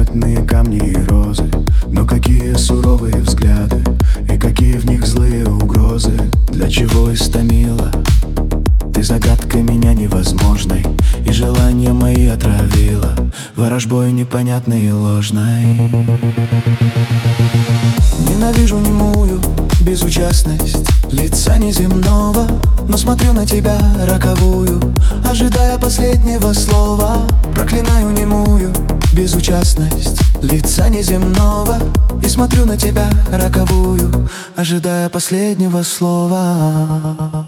искрометные камни и розы. Но какие суровые взгляды, и какие в них злые угрозы. Для чего истомила ты загадкой меня невозможной, и желания мои отравила ворожбой непонятной и ложной. Ненавижу немую безучастность лица неземного, но смотрю на тебя роковую, ожидая последнего слова. Проклинаю немую безучастность лица неземного, и смотрю на тебя роковую, ожидая последнего слова.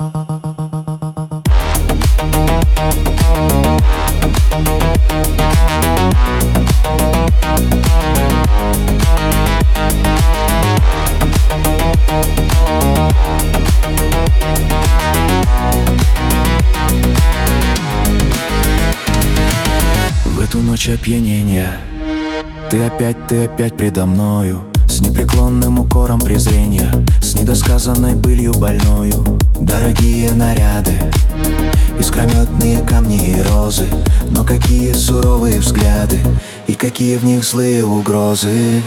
В эту ночь опьянения ты опять предо мною, с непреклонным укором презрения, с недосказанной былью больною. Дорогие наряды, искрометные камни и розы, но какие суровые взгляды, и какие в них злые угрозы.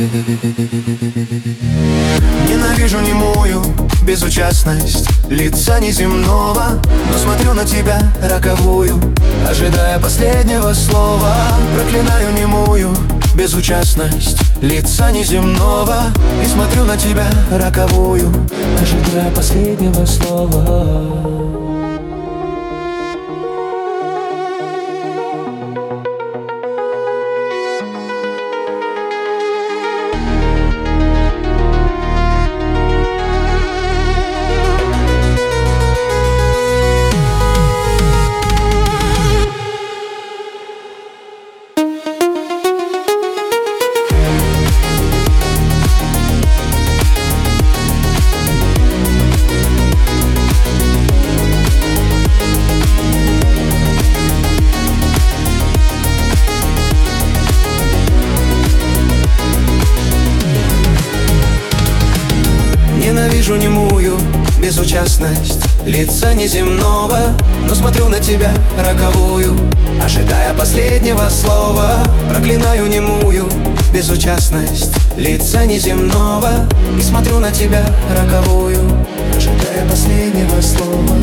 Ненавижу немую безучастность лица неземного, но смотрю на тебя роковую, ожидая последнего слова. Проклинаю немую безучастность лица неземного, и смотрю на тебя роковую, ожидая последнего слова. Ненавижу немую безучастность лица неземного, но смотрю на тебя роковую, ожидая последнего слова. Проклинаю немую безучастность лица неземного, и смотрю на тебя роковую, ожидая последнего слова.